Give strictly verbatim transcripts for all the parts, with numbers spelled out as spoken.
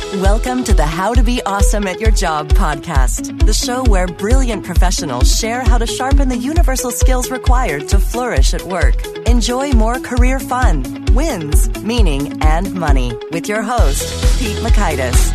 Welcome to the How to Be Awesome at Your Job podcast, the show where brilliant professionals share how to sharpen the universal skills required to flourish at work. Enjoy more career fun, wins, meaning, and money with your host, Pete Mockaitis.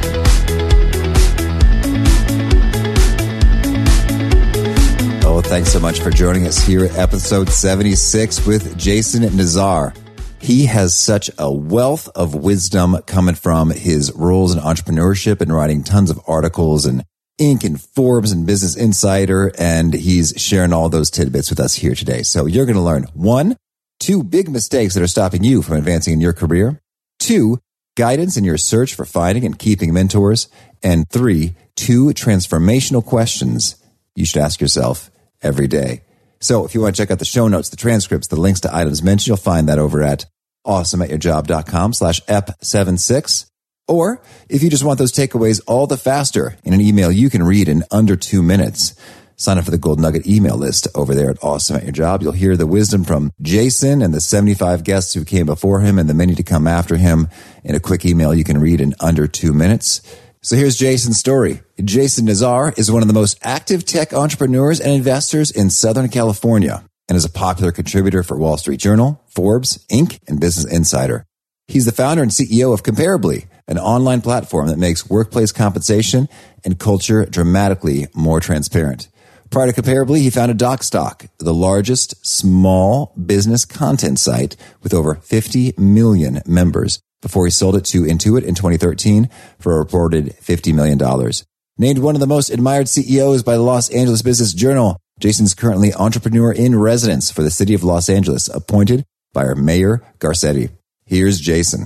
Oh, thanks so much for joining us here at episode seventy-six with Jason Nazar. He has such a wealth of wisdom coming from his roles in entrepreneurship and writing tons of articles and Inc and Forbes and Business Insider, and he's sharing all those tidbits with us here today. So you're going to learn one, two big mistakes that are stopping you from advancing in your career, two, guidance in your search for finding and keeping mentors, and three, two transformational questions you should ask yourself every day. So if you want to check out the show notes, the transcripts, the links to items mentioned, you'll find that over at awesomeatyourjob.com slash ep76. Or if you just want those takeaways all the faster in an email you can read in under two minutes, sign up for the Gold Nugget email list over there at Awesome at Your Job. You'll hear the wisdom from Jason and the seventy-five guests who came before him and the many to come after him in a quick email you can read in under two minutes. So here's Jason's story. Jason Nazar is one of the most active tech entrepreneurs and investors in Southern California and is a popular contributor for Wall Street Journal, Forbes, Inc, and Business Insider. He's the founder and C E O of Comparably, an online platform that makes workplace compensation and culture dramatically more transparent. Prior to Comparably, he founded DocStock, the largest small business content site with over fifty million members, before he sold it to Intuit in twenty thirteen for a reported fifty million dollars. Named one of the most admired C E Os by the Los Angeles Business Journal, Jason's currently entrepreneur in residence for the city of Los Angeles, appointed by our Mayor Garcetti. Here's Jason.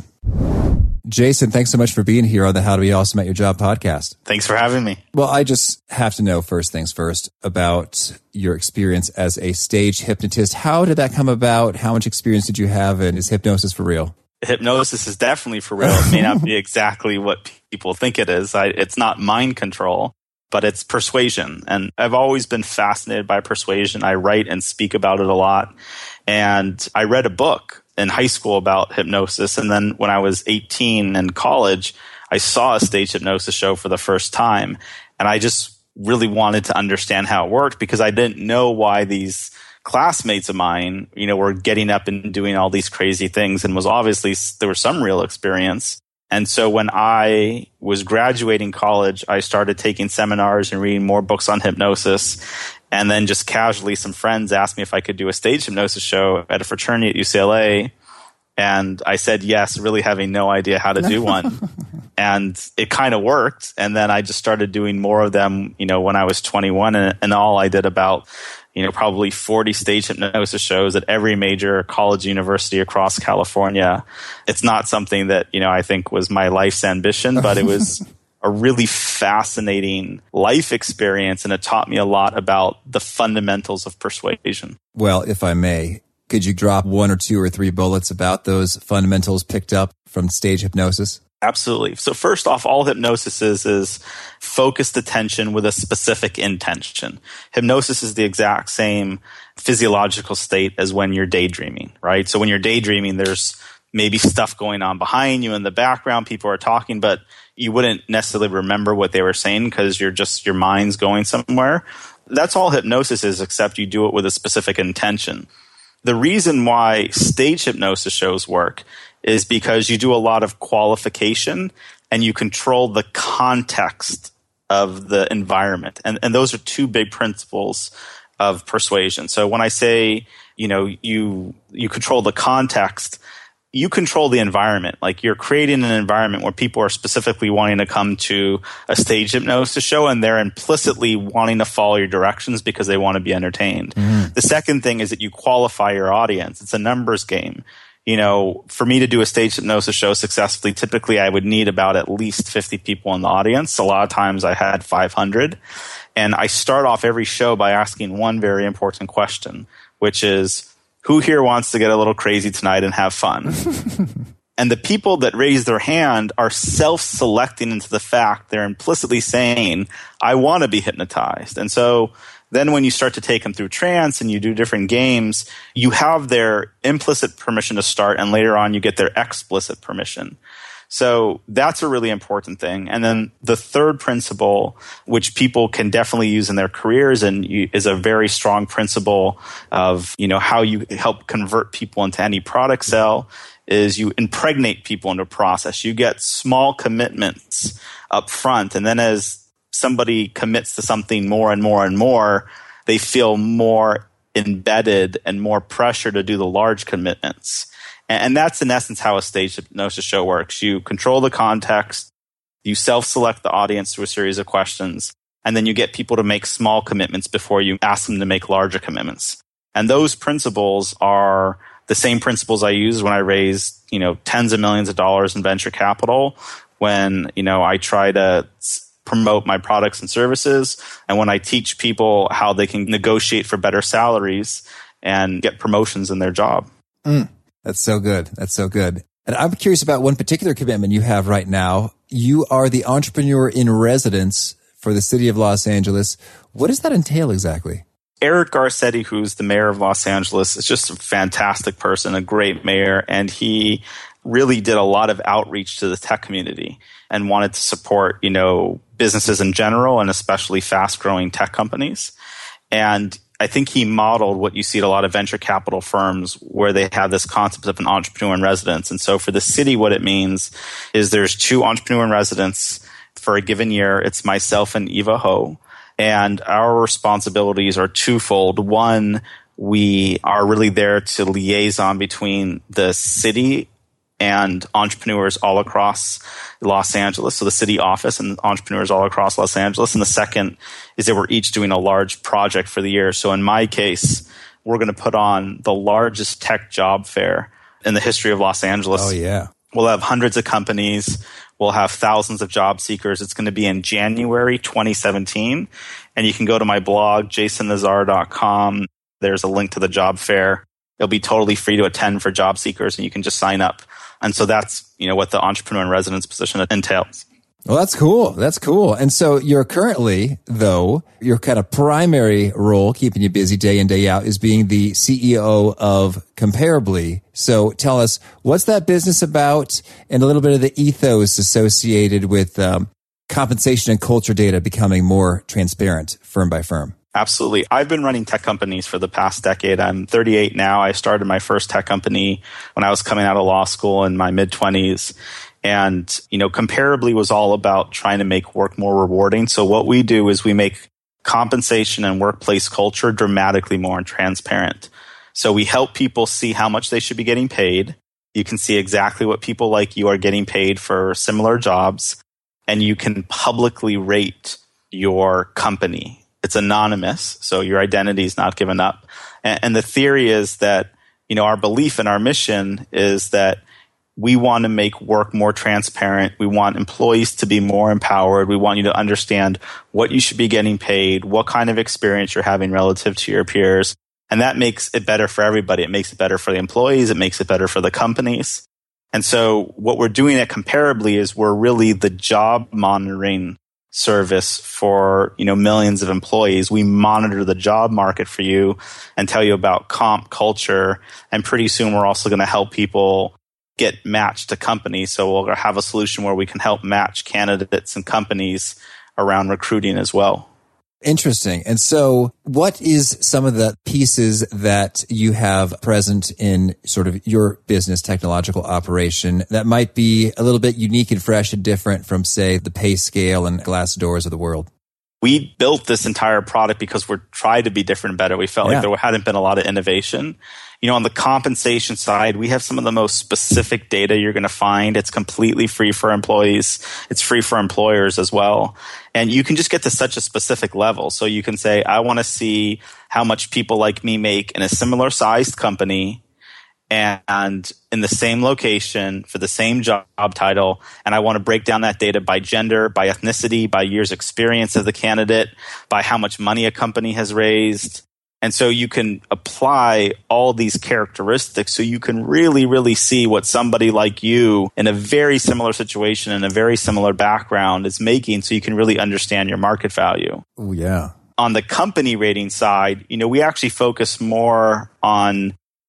Jason, thanks so much for being here on the How to Be Awesome at Your Job podcast. Thanks for having me. Well, I just have to know first things first about your experience as a stage hypnotist. How did that come about? How much experience did you have? And is hypnosis for real? Hypnosis is definitely for real. It may not be exactly what people think it is. I, it's not mind control, but it's persuasion. And I've always been fascinated by persuasion. I write and speak about it a lot. And I read a book in high school about hypnosis. And then when I was eighteen in college, I saw a stage hypnosis show for the first time. And I just really wanted to understand how it worked because I didn't know why these classmates of mine, you know, were getting up and doing all these crazy things, and was obviously, there was some real experience. And so when I was graduating college, I started taking seminars and reading more books on hypnosis. And then just casually, some friends asked me if I could do a stage hypnosis show at a fraternity at U C L A. And I said yes, really having no idea how to do one. And it kind of worked. And then I just started doing more of them, you know, when I was twenty-one. And in all, I did about you know, probably forty stage hypnosis shows at every major college university across California. It's not something that, you know, I think was my life's ambition, but it was a really fascinating life experience, and it taught me a lot about the fundamentals of persuasion. Well, if I may, could you drop one or two or three bullets about those fundamentals picked up from stage hypnosis? Absolutely. So first off, all hypnosis is is focused attention with a specific intention. Hypnosis is the exact same physiological state as when you're daydreaming, right? So when you're daydreaming, there's maybe stuff going on behind you in the background. People are talking, but you wouldn't necessarily remember what they were saying because you're just, your mind's going somewhere. That's all hypnosis is, except you do it with a specific intention. The reason why stage hypnosis shows work is because you do a lot of qualification and you control the context of the environment. And, and those are two big principles of persuasion. So when I say, you know, you you control the context, you control the environment. Like, you're creating an environment where people are specifically wanting to come to a stage hypnosis show, and they're implicitly wanting to follow your directions because they want to be entertained. Mm. The second thing is that you qualify your audience. It's a numbers game. You know, for me to do a stage hypnosis show successfully, typically I would need about at least fifty people in the audience. A lot of times I had five hundred. And I start off every show by asking one very important question, which is, who here wants to get a little crazy tonight and have fun? And the people that raise their hand are self-selecting into the fact they're implicitly saying, I want to be hypnotized. And so then when you start to take them through trance and you do different games, you have their implicit permission to start, and later on you get their explicit permission. So that's a really important thing. And then the third principle, which people can definitely use in their careers and you, is a very strong principle of, you know, how you help convert people into any product sale, is you impregnate people into a process. You get small commitments up front. And then as somebody commits to something more and more and more, they feel more embedded and more pressure to do the large commitments. And that's in essence how a staged hypnosis show works. You control the context, you self-select the audience through a series of questions, and then you get people to make small commitments before you ask them to make larger commitments. And those principles are the same principles I use when I raise, you know, tens of millions of dollars in venture capital, when, you know, I try to promote my products and services, and when I teach people how they can negotiate for better salaries and get promotions in their job. Mm. That's so good. That's so good. And I'm curious about one particular commitment you have right now. You are the entrepreneur in residence for the city of Los Angeles. What does that entail exactly? Eric Garcetti, who's the mayor of Los Angeles, is just a fantastic person, a great mayor, and he really did a lot of outreach to the tech community and wanted to support, you know, businesses in general and especially fast-growing tech companies. And I think he modeled what you see at a lot of venture capital firms where they have this concept of an entrepreneur in residence. And so for the city, what it means is there's two entrepreneur in residence for a given year. It's myself and Eva Ho. And our responsibilities are twofold. One, we are really there to liaison between the city and entrepreneurs all across Los Angeles. So the city office and entrepreneurs all across Los Angeles. And the second is that we're each doing a large project for the year. So in my case, we're going to put on the largest tech job fair in the history of Los Angeles. Oh, yeah. We'll have hundreds of companies. We'll have thousands of job seekers. It's going to be in January twenty seventeen. And you can go to my blog, jason nazar dot com. There's a link to the job fair. It'll be totally free to attend for job seekers, and you can just sign up. And so that's, you know, what the entrepreneur in residence position entails. Well, that's cool. That's cool. And so you're currently, though, your kind of primary role, keeping you busy day in, day out, is being the C E O of Comparably. So tell us, what's that business about, and a little bit of the ethos associated with um, compensation and culture data becoming more transparent firm by firm. Absolutely. I've been running tech companies for the past decade. I'm thirty-eight now. I started my first tech company when I was coming out of law school in my mid-twenties. And, you know, Comparably was all about trying to make work more rewarding. So what we do is we make compensation and workplace culture dramatically more transparent. So we help people see how much they should be getting paid. You can see exactly what people like you are getting paid for similar jobs. And you can publicly rate your company. It's anonymous, so your identity is not given up. And, and the theory is that, you know, our belief and our mission is that we want to make work more transparent. We want employees to be more empowered. We want you to understand what you should be getting paid, what kind of experience you're having relative to your peers. And that makes it better for everybody. It makes it better for the employees. It makes it better for the companies. And so what we're doing at Comparably is we're really the job monitoring service for, you know, millions of employees. We monitor the job market for you and tell you about comp culture. And pretty soon we're also going to help people get matched to companies. So we'll have a solution where we can help match candidates and companies around recruiting as well. Interesting. And so what is some of the pieces that you have present in sort of your business technological operation that might be a little bit unique and fresh and different from, say, the PayScale and Glassdoors of the world? We built this entire product because we're trying to be different and better. We felt yeah. like there hadn't been a lot of innovation. You know, on the compensation side, we have some of the most specific data you're going to find. It's completely free for employees. It's free for employers as well. And you can just get to such a specific level. So you can say, I want to see how much people like me make in a similar sized company and in the same location for the same job title. And I want to break down that data by gender, by ethnicity, by years experience of the candidate, by how much money a company has raised. And so you can apply all these characteristics so you can really, really see what somebody like you in a very similar situation, in a very similar background is making, so you can really understand your market value. Oh, yeah. On the company rating side, you know, we actually focus more on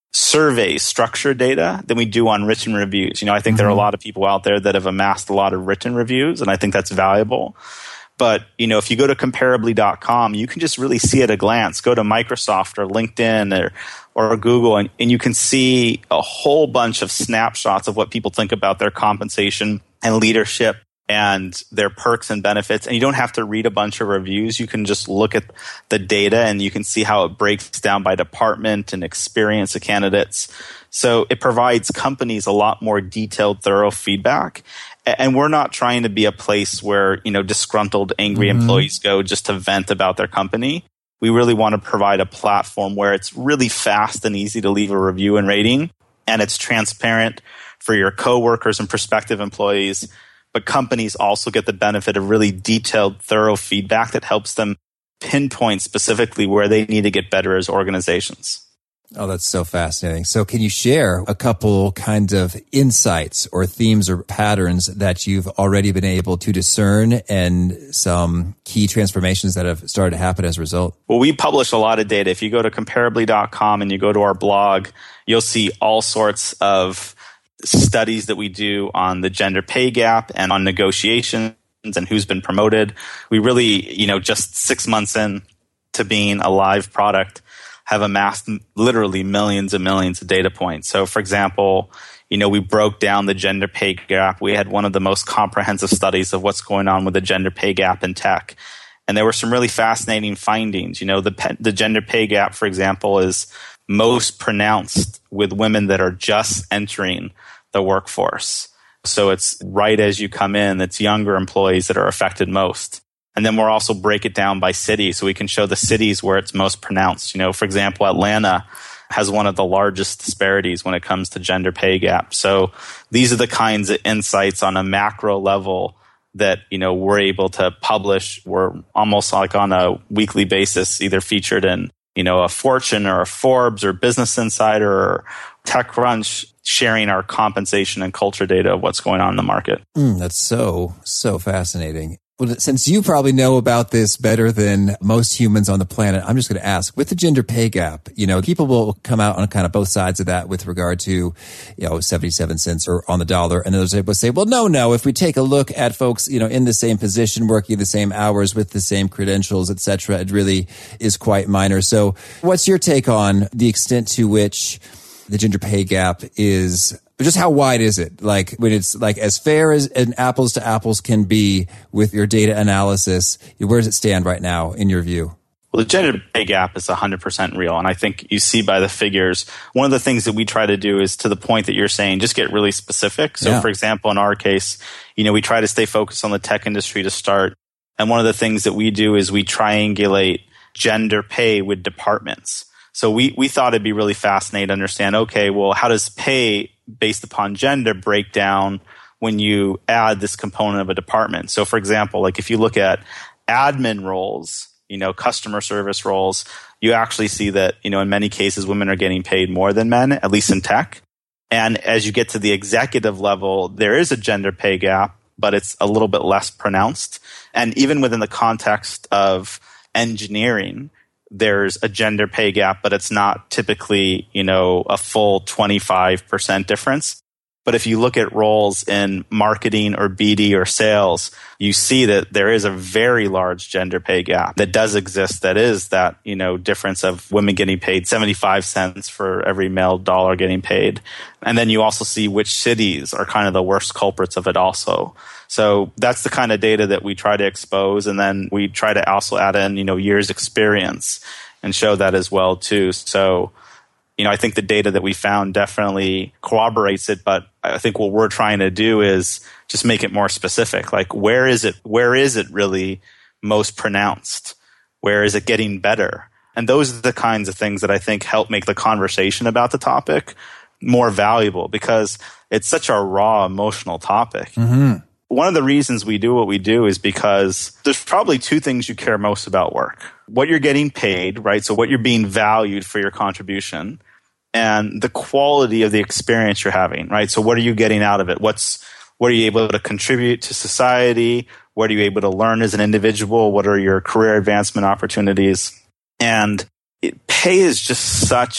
surveys, structured data than we do on written reviews. You know, I think mm-hmm. there are a lot of people out there that have amassed a lot of written reviews, and I think that's valuable. But, you know, if you go to comparably dot com, you can just really see at a glance. Go to Microsoft or LinkedIn or, or Google, and, and you can see a whole bunch of snapshots of what people think about their compensation and leadership and their perks and benefits. And you don't have to read a bunch of reviews. You can just look at the data and you can see how it breaks down by department and experience of candidates. So it provides companies a lot more detailed, thorough feedback. And we're not trying to be a place where, you know, disgruntled, angry mm-hmm. employees go just to vent about their company. We really want to provide a platform where it's really fast and easy to leave a review and rating, and it's transparent for your coworkers and prospective employees. But companies also get the benefit of really detailed, thorough feedback that helps them pinpoint specifically where they need to get better as organizations. Oh, that's so fascinating. So can you share a couple kinds of insights or themes or patterns that you've already been able to discern and some key transformations that have started to happen as a result? Well, we publish a lot of data. If you go to comparably dot com and you go to our blog, you'll see all sorts of studies that we do on the gender pay gap and on negotiations and who's been promoted. We really, you know, just six months in to being a live product, have amassed literally millions and millions of data points. So, for example, you know, we broke down the gender pay gap. We had one of the most comprehensive studies of what's going on with the gender pay gap in tech. And there were some really fascinating findings. You know, the pe- the gender pay gap, for example, is most pronounced with women that are just entering the workforce. So it's right as you come in, it's younger employees that are affected most. And then we'll also break it down by city, so we can show the cities where it's most pronounced. You know, for example, Atlanta has one of the largest disparities when it comes to gender pay gap. So these are the kinds of insights on a macro level that, you know, we're able to publish. We're almost like on a weekly basis, either featured in, you know, a Fortune or a Forbes or Business Insider or TechCrunch, sharing our compensation and culture data of what's going on in the market. Mm, that's so, so fascinating. Well, since you probably know about this better than most humans on the planet, I'm just going to ask, with the gender pay gap, you know, people will come out on kind of both sides of that with regard to, you know, seventy-seven cents or on the dollar. And others will say, well, no, no, if we take a look at folks, you know, in the same position, working the same hours with the same credentials, et cetera, it really is quite minor. So what's your take on the extent to which the gender pay gap is, just how wide is it? Like when it's like as fair as an apples to apples can be with your data analysis, where does it stand right now in your view? Well, the gender pay gap is one hundred percent real. And I think you see by the figures, one of the things that we try to do is, to the point that you're saying, just get really specific. So yeah. For example, in our case, you know, we try to stay focused on the tech industry to start. And one of the things that we do is we triangulate gender pay with departments. So we, we thought it'd be really fascinating to understand, okay, well, how does pay based upon gender break down when you add this component of a department? So for example, like if you look at admin roles, you know, customer service roles, you actually see that, you know, in many cases, women are getting paid more than men, at least in tech. And as you get to the executive level, there is a gender pay gap, but it's a little bit less pronounced. And even within the context of engineering, there's a gender pay gap, but it's not typically, you know, a full twenty-five percent difference. But if you look at roles in marketing or B D or sales, you see that there is a very large gender pay gap that does exist. That is that, you know, difference of women getting paid seventy-five cents for every male dollar getting paid. And then you also see which cities are kind of the worst culprits of it also. So that's the kind of data that we try to expose. And then we try to also add in, you know, years experience and show that as well too. So, you know, I think the data that we found definitely corroborates it, but I think what we're trying to do is just make it more specific. Like, where is it, where is it really most pronounced? Where is it getting better? And those are the kinds of things that I think help make the conversation about the topic more valuable, because it's such a raw, emotional topic. Mm-hmm. One of the reasons we do what we do is because there's probably two things you care most about work. What you're getting paid, right? So what you're being valued for your contribution, and the quality of the experience you're having, right? So what are you getting out of it? What's, what are you able to contribute to society? What are you able to learn as an individual? What are your career advancement opportunities? And it, pay is just such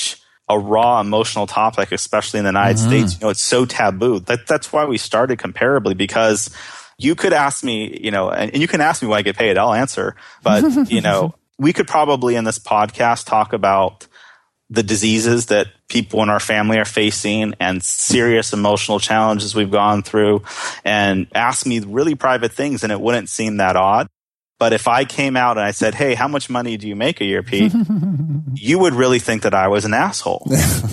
a raw emotional topic, especially in the United mm-hmm. States. You know, it's so taboo. That, that's why we started Comparably, because you could ask me, you know, and, and you can ask me why I get paid. I'll answer. But, you know, we could probably in this podcast talk about the diseases that people in our family are facing and serious emotional challenges we've gone through, and ask me really private things, and it wouldn't seem that odd. But if I came out and I said, hey, how much money do you make a year, Pete? You would really think that I was an asshole.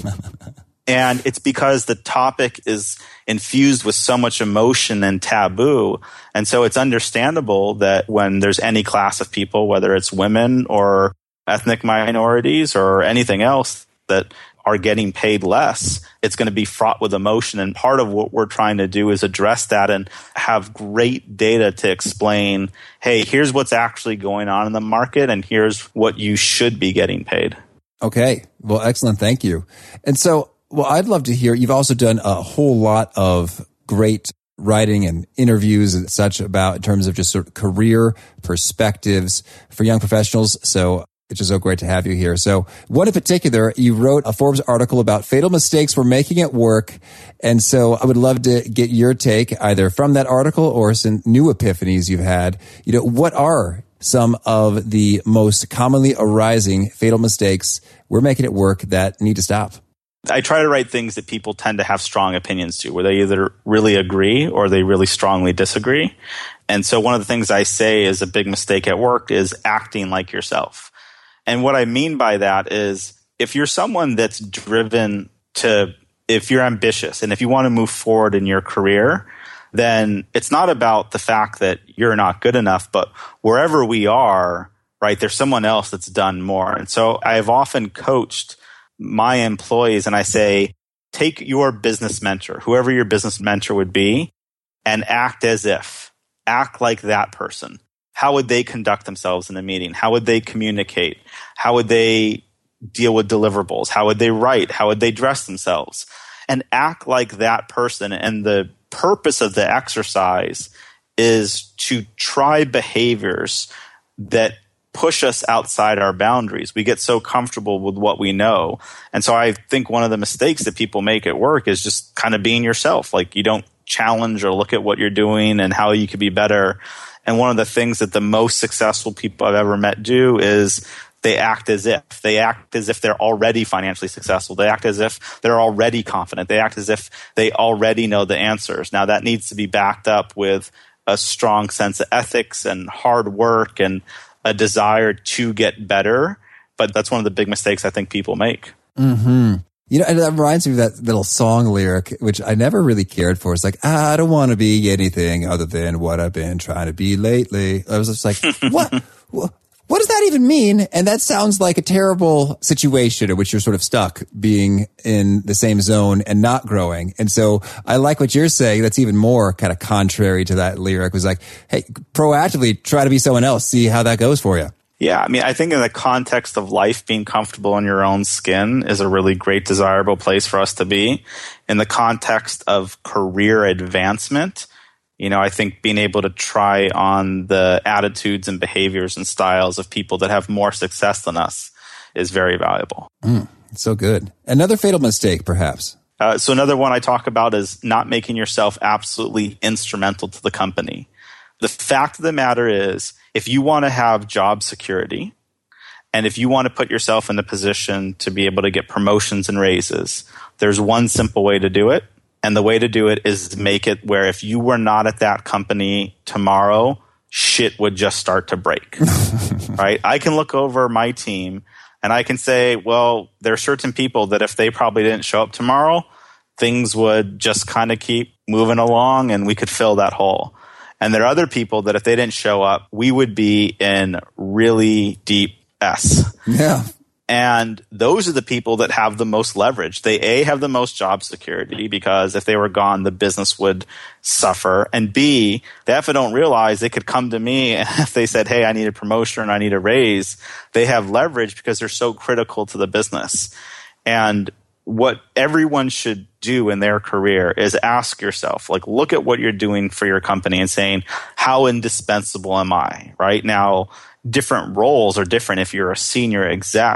And it's because the topic is infused with so much emotion and taboo. And so it's understandable that when there's any class of people, whether it's women or ethnic minorities or anything else, that are getting paid less, it's going to be fraught with emotion. And part of what we're trying to do is address that and have great data to explain, hey, here's what's actually going on in the market, and here's what you should be getting paid. Okay. Well, excellent. Thank you. And so, well, I'd love to hear, you've also done a whole lot of great writing and interviews and such about in terms of just sort of career perspectives for young professionals. So it's just so great to have you here. So one in particular, you wrote a Forbes article about fatal mistakes we're making at work. And so I would love to get your take either from that article or some new epiphanies you've had. You know, what are some of the most commonly arising fatal mistakes we're making at work that need to stop? I try to write things that people tend to have strong opinions to, where they either really agree or they really strongly disagree. And so one of the things I say is a big mistake at work is acting like yourself. And what I mean by that is if you're someone that's driven to, if you're ambitious and if you want to move forward in your career, then it's not about the fact that you're not good enough, but wherever we are, right, there's someone else that's done more. And so I've often coached my employees and I say, take your business mentor, whoever your business mentor would be, and act as if, act like that person. How would they conduct themselves in a meeting? How would they communicate? How would they deal with deliverables? How would they write? How would they dress themselves? And act like that person. And the purpose of the exercise is to try behaviors that push us outside our boundaries. We get so comfortable with what we know. And so I think one of the mistakes that people make at work is just kind of being yourself. Like you don't challenge or look at what you're doing and how you could be better. And one of the things that the most successful people I've ever met do is they act as if. They act as if they're already financially successful. They act as if they're already confident. They act as if they already know the answers. Now, that needs to be backed up with a strong sense of ethics and hard work and a desire to get better. But that's one of the big mistakes I think people make. Mm-hmm. You know, and that reminds me of that little song lyric, which I never really cared for. It's like, I don't want to be anything other than what I've been trying to be lately. I was just like, what? What does that even mean? And that sounds like a terrible situation in which you're sort of stuck being in the same zone and not growing. And so I like what you're saying. That's even more kind of contrary to that lyric. It was like, hey, proactively try to be someone else. See how that goes for you. Yeah, I mean, I think in the context of life, being comfortable in your own skin is a really great, desirable place for us to be. In the context of career advancement, you know, I think being able to try on the attitudes and behaviors and styles of people that have more success than us is very valuable. Mm, so good. Another fatal mistake, perhaps. Uh, so another one I talk about is not making yourself absolutely instrumental to the company. The fact of the matter is, if you want to have job security, and if you want to put yourself in a position to be able to get promotions and raises, there's one simple way to do it. And the way to do it is to make it where if you were not at that company tomorrow, shit would just start to break, right? I can look over my team and I can say, well, there are certain people that if they probably didn't show up tomorrow, things would just kind of keep moving along and we could fill that hole. And there are other people that if they didn't show up, we would be in really deep S. Yeah. And those are the people that have the most leverage. They, A, have the most job security because if they were gone, the business would suffer. And B, they often don't realize they could come to me and if they said, hey, I need a promotion and I need a raise, they have leverage because they're so critical to the business. And what everyone should do in their career is ask yourself, like, look at what you're doing for your company and saying, how indispensable am I? Right now, different roles are different. If you're a senior exec,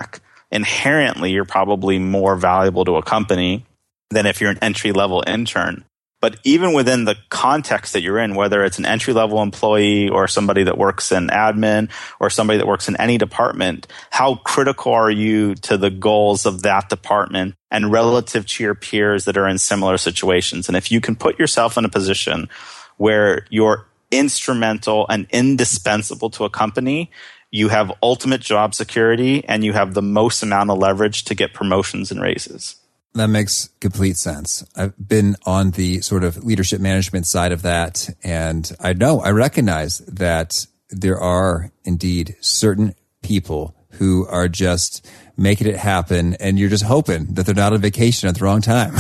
inherently you're probably more valuable to a company than if you're an entry-level intern. But even within the context that you're in, whether it's an entry-level employee or somebody that works in admin or somebody that works in any department, how critical are you to the goals of that department and relative to your peers that are in similar situations? And if you can put yourself in a position where you're instrumental and indispensable to a company, you have ultimate job security and you have the most amount of leverage to get promotions and raises. That makes complete sense. I've been on the sort of leadership management side of that, and I know, I recognize that there are indeed certain people who are just making it happen, and you're just hoping that they're not on vacation at the wrong time.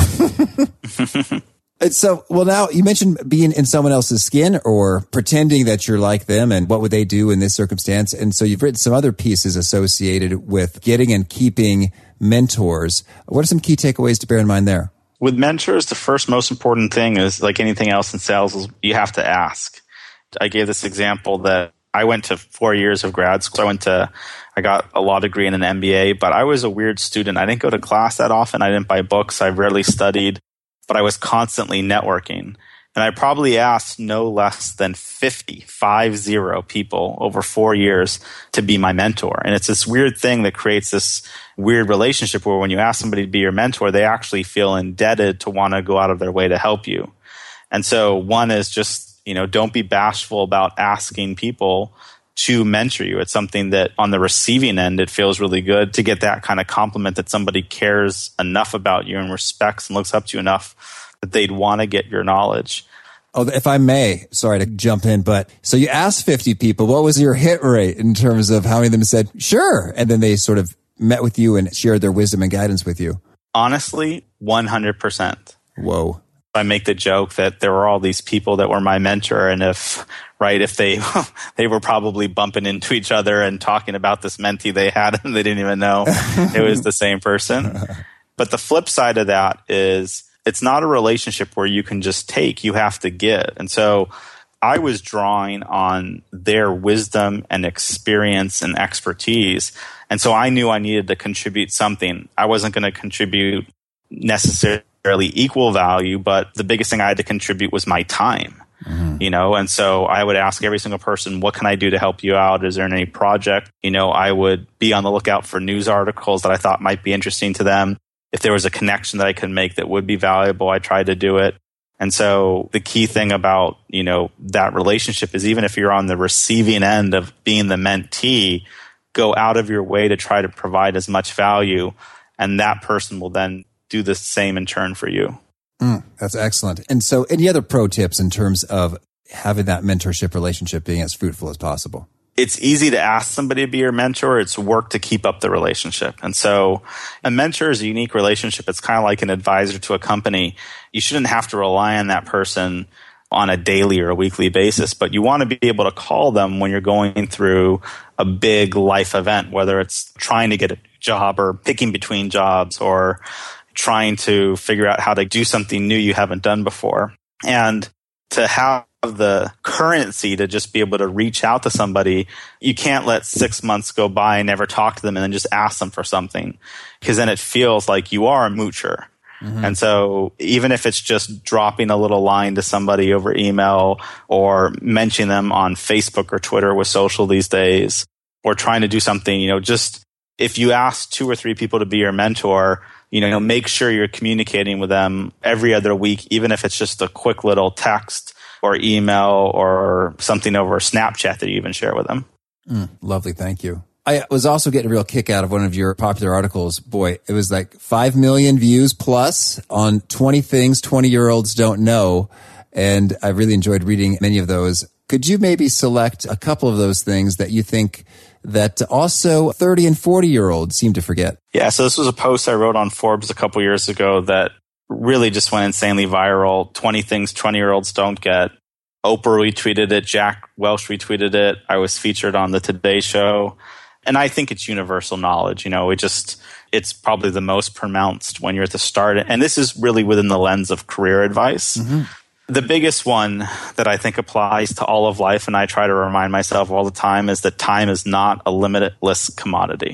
And so, well, now you mentioned being in someone else's skin or pretending that you're like them and what would they do in this circumstance. And so you've written some other pieces associated with getting and keeping mentors. What are some key takeaways to bear in mind there? With mentors, the first most important thing is, like anything else in sales, is you have to ask. I gave this example that I went to four years of grad school. I went to, I got a law degree and an M B A, but I was a weird student. I didn't go to class that often. I didn't buy books. I rarely studied. But I was constantly networking. And I probably asked no less than fifty, five zero people over four years to be my mentor. And it's this weird thing that creates this weird relationship where when you ask somebody to be your mentor, they actually feel indebted to want to go out of their way to help you. And so one is just, you know, don't be bashful about asking people to mentor you. It's something that on the receiving end, it feels really good to get that kind of compliment that somebody cares enough about you and respects and looks up to you enough that they'd want to get your knowledge. Oh, if I may, sorry to jump in, but so you asked fifty people, what was your hit rate in terms of how many of them said, sure, and then they sort of met with you and shared their wisdom and guidance with you? Honestly, one hundred percent. Whoa. I make the joke that there were all these people that were my mentor, and if right, if they they were probably bumping into each other and talking about this mentee they had, and they didn't even know it was the same person. But the flip side of that is it's not a relationship where you can just take; you have to give. And so, I was drawing on their wisdom and experience and expertise, and so I knew I needed to contribute something. I wasn't going to contribute necessarily equal value, but the biggest thing I had to contribute was my time. Mm-hmm. You know, and so I would ask every single person, what can I do to help you out? Is there any project? You know, I would be on the lookout for news articles that I thought might be interesting to them. If there was a connection that I could make that would be valuable, I tried to do it. And so the key thing about, you know, that relationship is even if you're on the receiving end of being the mentee, go out of your way to try to provide as much value, and that person will then do the same in turn for you. Mm, that's excellent. And so any other pro tips in terms of having that mentorship relationship being as fruitful as possible? It's easy to ask somebody to be your mentor. It's work to keep up the relationship. And so a mentor is a unique relationship. It's kind of like an advisor to a company. You shouldn't have to rely on that person on a daily or a weekly basis, but you want to be able to call them when you're going through a big life event, whether it's trying to get a job or picking between jobs or trying to figure out how to do something new you haven't done before. And to have the currency to just be able to reach out to somebody, you can't let six months go by and never talk to them and then just ask them for something, because then it feels like you are a moocher. Mm-hmm. And so even if it's just dropping a little line to somebody over email or mentioning them on Facebook or Twitter with social these days, or trying to do something, you know, just if you ask two or three people to be your mentor, you know, make sure you're communicating with them every other week, even if it's just a quick little text or email or something over Snapchat that you even share with them. Mm, lovely. Thank you. I was also getting a real kick out of one of your popular articles. Boy, it was like five million views plus on twenty things twenty-year-olds don't know. And I really enjoyed reading many of those. Could you maybe select a couple of those things that you think that also thirty and forty-year-olds seem to forget? Yeah, so this was a post I wrote on Forbes a couple years ago that really just went insanely viral. twenty things twenty-year-olds don't get. Oprah retweeted it. Jack Welch retweeted it. I was featured on the Today Show. And I think it's universal knowledge. You know, it just, it's probably the most pronounced when you're at the start. And this is really within the lens of career advice. Mm-hmm. The biggest one that I think applies to all of life, and I try to remind myself all the time, is that time is not a limitless commodity.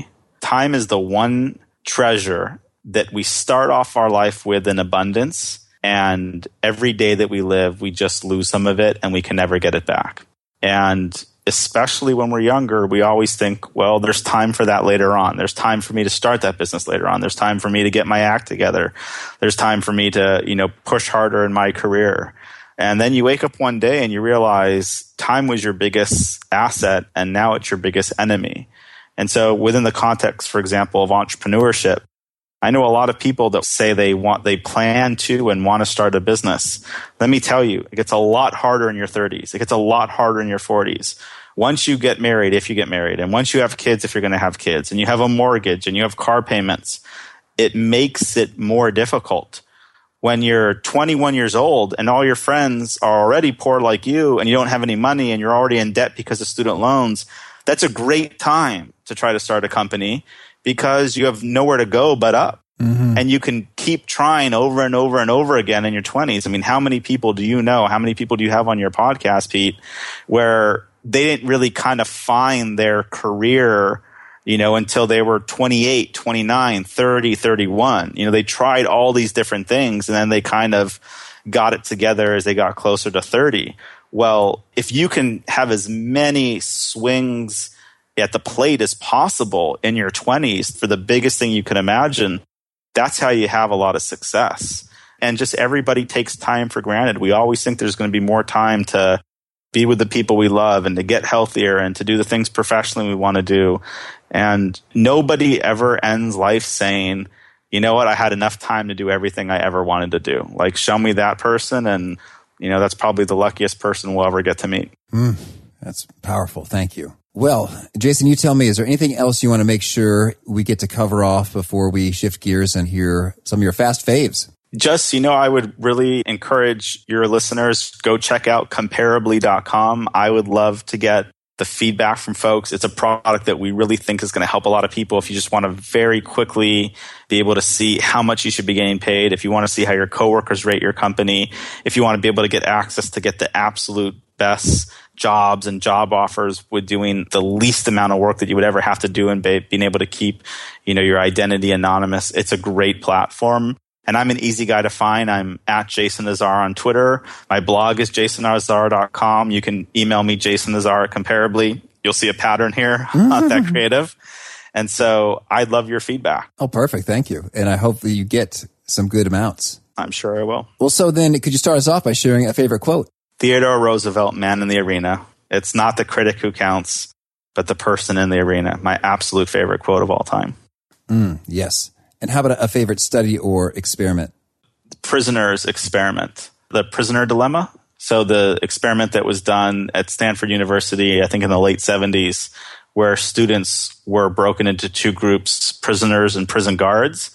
time is the one treasure that we start off our life with in abundance, and every day that we live, we just lose some of it and we can never get it back. And especially when we're younger, we always think, well, there's time for that later on. There's time for me to start that business later on. There's time for me to get my act together. There's time for me to, you know, push harder in my career. And then you wake up one day and you realize time was your biggest asset and now it's your biggest enemy. And so within the context, for example, of entrepreneurship, I know a lot of people that say they want, they plan to and want to start a business. Let me tell you, it gets a lot harder in your thirties. It gets a lot harder in your forties. Once you get married, if you get married, and once you have kids, if you're going to have kids, and you have a mortgage and you have car payments, it makes it more difficult. When you're twenty-one years old and all your friends are already poor like you and you don't have any money and you're already in debt because of student loans, that's a great time to try to start a company, because you have nowhere to go but up. Mm-hmm. And you can keep trying over and over and over again in your twenties. I mean, how many people do you know? How many people do you have on your podcast, Pete, where they didn't really kind of find their career, you know, until they were twenty-eight, twenty-nine, thirty, thirty-one. You know, they tried all these different things and then they kind of got it together as they got closer to thirty. Well, if you can have as many swings at the plate as possible in your twenties for the biggest thing you can imagine, that's how you have a lot of success. And just everybody takes time for granted. We always think there's going to be more time to be with the people we love and to get healthier and to do the things professionally we want to do. And nobody ever ends life saying, you know what, I had enough time to do everything I ever wanted to do. Like, show me that person, and you know, that's probably the luckiest person we'll ever get to meet. Mm, that's powerful. Thank you. Well, Jason, you tell me, is there anything else you want to make sure we get to cover off before we shift gears and hear some of your fast faves? Just, you know, I would really encourage your listeners, go check out comparably dot com. I would love to get the feedback from folks. It's a product that we really think is going to help a lot of people. If you just want to very quickly be able to see how much you should be getting paid, if you want to see how your coworkers rate your company, if you want to be able to get access to get the absolute best jobs and job offers with doing the least amount of work that you would ever have to do and be, being able to keep, you know, your identity anonymous, it's a great platform. And I'm an easy guy to find. I'm at Jason Nazar on Twitter. My blog is jason nazar dot com. You can email me, Jason Nazar at Comparably. You'll see a pattern here. I'm not that creative. And so I'd love your feedback. Oh, perfect. Thank you. And I hope that you get some good amounts. I'm sure I will. Well, so then could you start us off by sharing a favorite quote? Theodore Roosevelt, Man in the Arena. It's not the critic who counts, but the person in the arena. My absolute favorite quote of all time. Mm, yes. And how about a favorite study or experiment? Prisoner's experiment. The prisoner dilemma. So the experiment that was done at Stanford University, I think in the late seventies, where students were broken into two groups, prisoners and prison guards.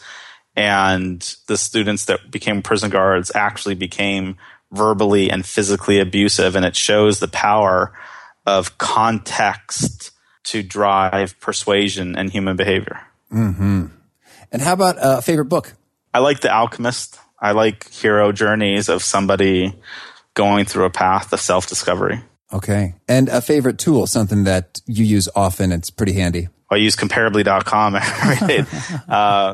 And the students that became prison guards actually became verbally and physically abusive. And it shows the power of context to drive persuasion and human behavior. Mm-hmm. And how about a favorite book? I like The Alchemist. I like hero journeys of somebody going through a path of self-discovery. Okay. And a favorite tool, something that you use often, it's pretty handy. I use comparably dot com every day. uh,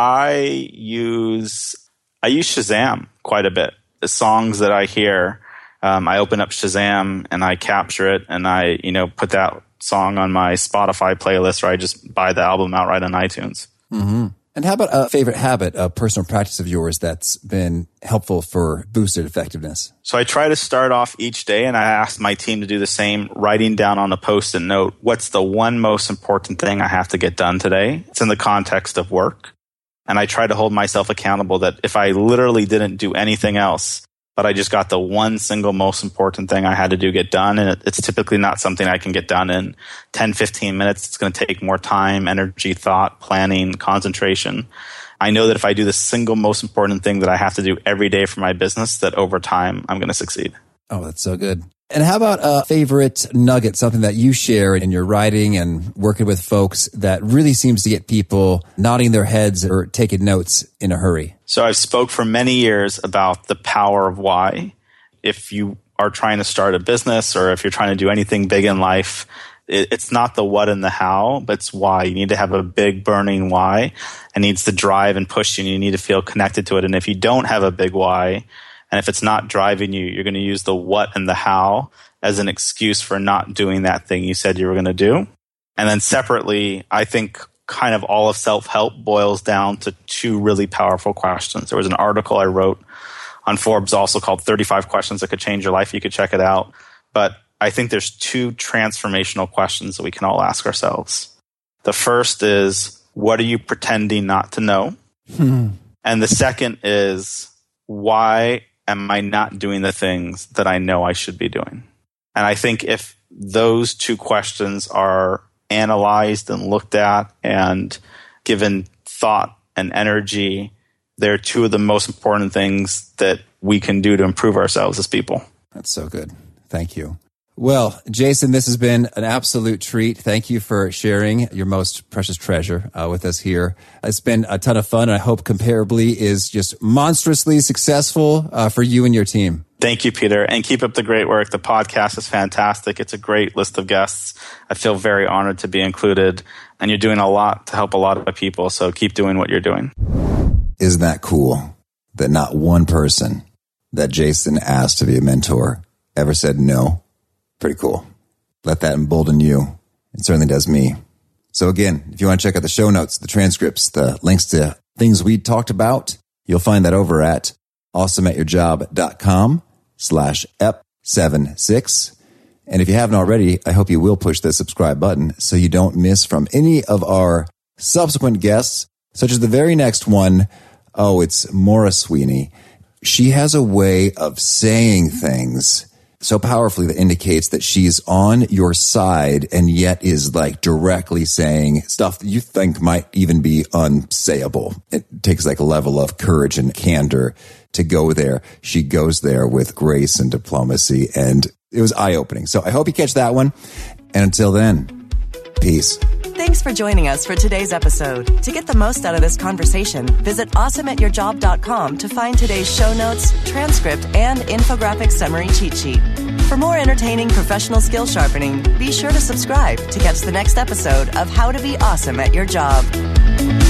I use I use Shazam quite a bit. The songs that I hear, um, I open up Shazam and I capture it, and I, you know, put that song on my Spotify playlist, or I just buy the album outright on iTunes. Mm-hmm. And how about a favorite habit, a personal practice of yours that's been helpful for boosted effectiveness? So I try to start off each day, and I ask my team to do the same, writing down on a Post-it note, what's the one most important thing I have to get done today? It's in the context of work. And I try to hold myself accountable that if I literally didn't do anything else, but I just got the one single most important thing I had to do get done, and it, it's typically not something I can get done in ten, fifteen minutes. It's going to take more time, energy, thought, planning, concentration. I know that if I do the single most important thing that I have to do every day for my business, that over time I'm going to succeed. Oh, that's so good. And how about a favorite nugget, something that you share in your writing and working with folks that really seems to get people nodding their heads or taking notes in a hurry? So I've spoke for many years about the power of why. If you are trying to start a business, or if you're trying to do anything big in life, it, it's not the what and the how, but it's why. You need to have a big burning why. It needs to drive and push you, and you need to feel connected to it. And if you don't have a big why, and if it's not driving you, you're going to use the what and the how as an excuse for not doing that thing you said you were going to do. And then separately, I think kind of all of self-help boils down to two really powerful questions. There was an article I wrote on Forbes also called thirty-five Questions That Could Change Your Life. You could check it out. But I think there's two transformational questions that we can all ask ourselves. The first is, what are you pretending not to know? Hmm. And the second is, why am I not doing the things that I know I should be doing? And I think if those two questions are analyzed and looked at and given thought and energy, they're two of the most important things that we can do to improve ourselves as people. That's so good. Thank you. Well, Jason, this has been an absolute treat. Thank you for sharing your most precious treasure uh, with us here. It's been a ton of fun. I hope Comparably is just monstrously successful uh, for you and your team. Thank you, Peter, and keep up the great work. The podcast is fantastic. It's a great list of guests. I feel very honored to be included, and you're doing a lot to help a lot of people, so keep doing what you're doing. Isn't that cool that not one person that Jason asked to be a mentor ever said no? Pretty cool. Let that embolden you. It certainly does me. So again, if you want to check out the show notes, the transcripts, the links to things we talked about, you'll find that over at awesomeatyourjob.com slash ep seven six. And if you haven't already, I hope you will push the subscribe button so you don't miss from any of our subsequent guests, such as the very next one. Oh, it's Maura Sweeney. She has a way of saying things so powerfully that indicates that she's on your side and yet is like directly saying stuff that you think might even be unsayable. It takes like a level of courage and candor to go there. She goes there with grace and diplomacy, and it was eye-opening. So I hope you catch that one. And until then, peace. Thanks for joining us for today's episode. To get the most out of this conversation, visit awesome at your job dot com to find today's show notes, transcript, and infographic summary cheat sheet. For more entertaining professional skill sharpening, be sure to subscribe to catch the next episode of How to Be Awesome at Your Job.